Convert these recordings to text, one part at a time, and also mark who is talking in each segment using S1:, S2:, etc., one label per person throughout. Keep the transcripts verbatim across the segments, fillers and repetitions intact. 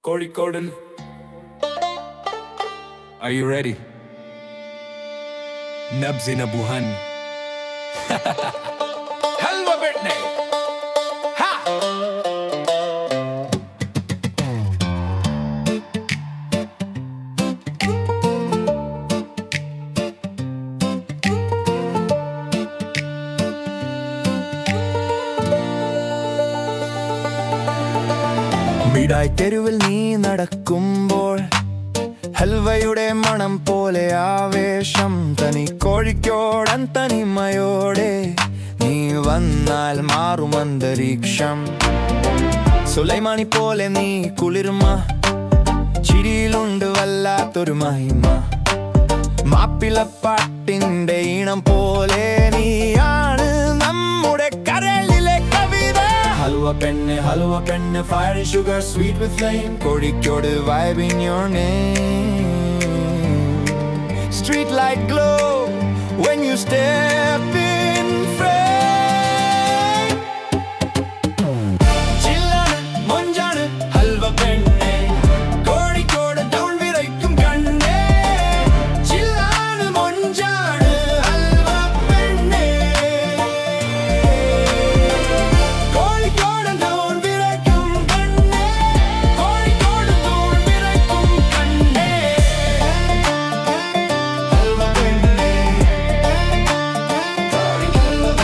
S1: Kozhikode.
S2: Are you ready? Nabzi na buhan.
S1: Halwa birthday. Ha!
S3: മിഠായി തെരുവിൽ നീ നടക്കുമ്പോൾ ഹൽവയുടെ മണം പോലെ ആവേശം തനി കോഴിക്കോടൻ തനിമയോടെ നീ വന്നാൽ മാറും അന്തരീക്ഷം സുലൈമാനി പോലെ നീ കുളിർമ ചിരിയിലുണ്ട് വല്ലാത്തൊരു മഹിമ മാപ്പിളപ്പാട്ടിന്റെ ഈണം പോലെ നീയാണ് നമ്മുടെ കരളിലെ കവിത ഹൽവ പെണ്ണ് ഹൽവ പെണ്ണ് fire and sugar sweet with flame Kozhikode vibe in your name street light glow when you step in frame ചില്ലാണ് മൊഞ്ചാണ് ഹൽവ പെണ്ണ് കോഴിക്കോട് ടൗൺ വിറയ്ക്കും കണ്ണേ ചില്ലാണ് മൊഞ്ചാണ് ഹൽവ പെണ്ണ് കോഴിക്കോട് ടൗൺ വിറയ്ക്കും കണ്ണേ കോഴിക്കോട് ടൗൺ വിറയ്ക്കും കണ്ണേ ഹൽവ പെണ്ണ് കോഴിക്കോട്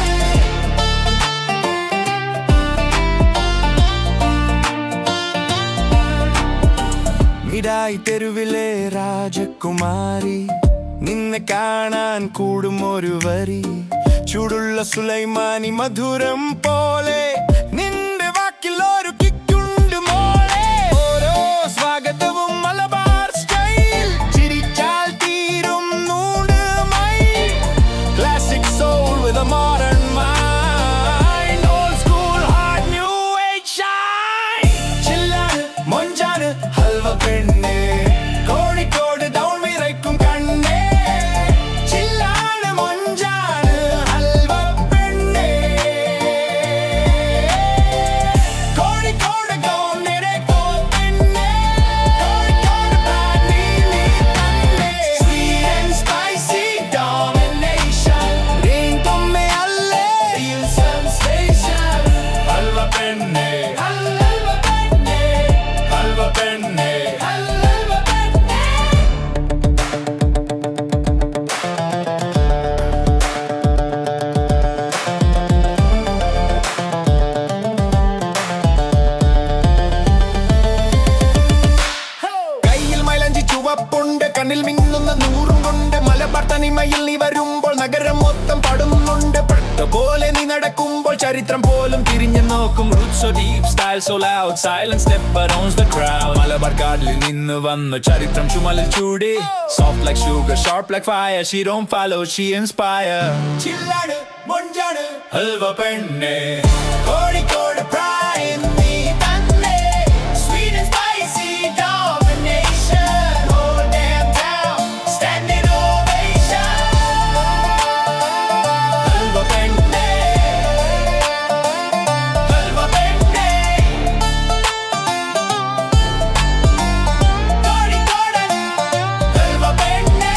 S3: മിഠായി തെരുവിലെ രാജകുമാരി നിന്നെ കാണാൻ കൂടും ഒരു വരി ചൂടുള്ള സുലൈമാനി മധുരം പോലെ നിന്റെ വാക്കിൽ ഒരു കിക്കുണ്ട് മോളെ ഓരോ സ്വാഗതവും മലബാർ സ്റ്റൈൽ ചിരിച്ചാൽ തീരും നൂറ് mile classic soul with a modern mind old school heart new age shine ചില്ലാണ് മൊഞ്ചാണ് ഹൽവ പെണ്ണ് കോഴിക്കോട് ടൗൺ വിറയ്ക്കും കണ്ണേ ചില്ലാണ് മൊഞ്ചാണ് ഹൽവ പെണ്ണ് കോഴിക്കോട് ടൗൺ വിറയ്ക്കും പെണ്ണ് കോഴിക്കോട് പാനി നീ തന്നെ sweet and spicy domination ringtone alle real sensation halwa പെണ്ണ് ഹൽവ പെണ്ണ് ഹൽവ പെണ്ണ് ഹൽവ പെണ്ണ് കയ്യിൽ മൈലാഞ്ചി ചുവപ്പുണ്ട് കണ്ണിൽ മിന്നുന്ന നൂറും കൊണ്ട് മലബാർ തനിമയിൽ നീ വരുമ്പോൾ നഗരം മൊത്തം പാടുന്നുണ്ട് പട്ട പോലെ നീ നടക്കുമ്പോൾ ചരിത്രം പോലും തിരിഞ്ഞു നോക്കും roots so deep style so loud silent step but owns the crowd Malabar കാട്ടിൽ നിന്ന് വന്നു ചരിത്രം ചുമലിൽ ചൂടി soft like sugar sharp like fire she don't follow she inspire ചില്ലാണ് മൊഞ്ചാണ് ഹൽവ പെണ്ണ് കോഴിക്കോട് pride നീ തന്നെ sweet and spicy domination whole damn town standing ovation halwa പെണ്ണ് ഹൽവ പെണ്ണ് കോഴിക്കോടൻ ഹൽവ പെണ്ണ്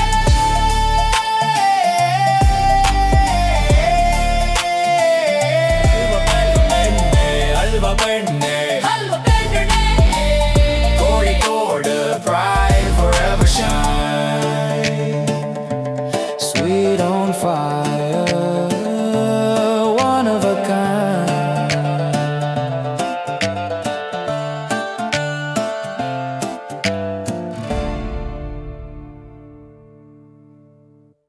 S3: ഹൽവ പെണ്ണ് ഹൽവ പെണ്ണ് Kozhikode pride forever shine sweet on fire one of a kind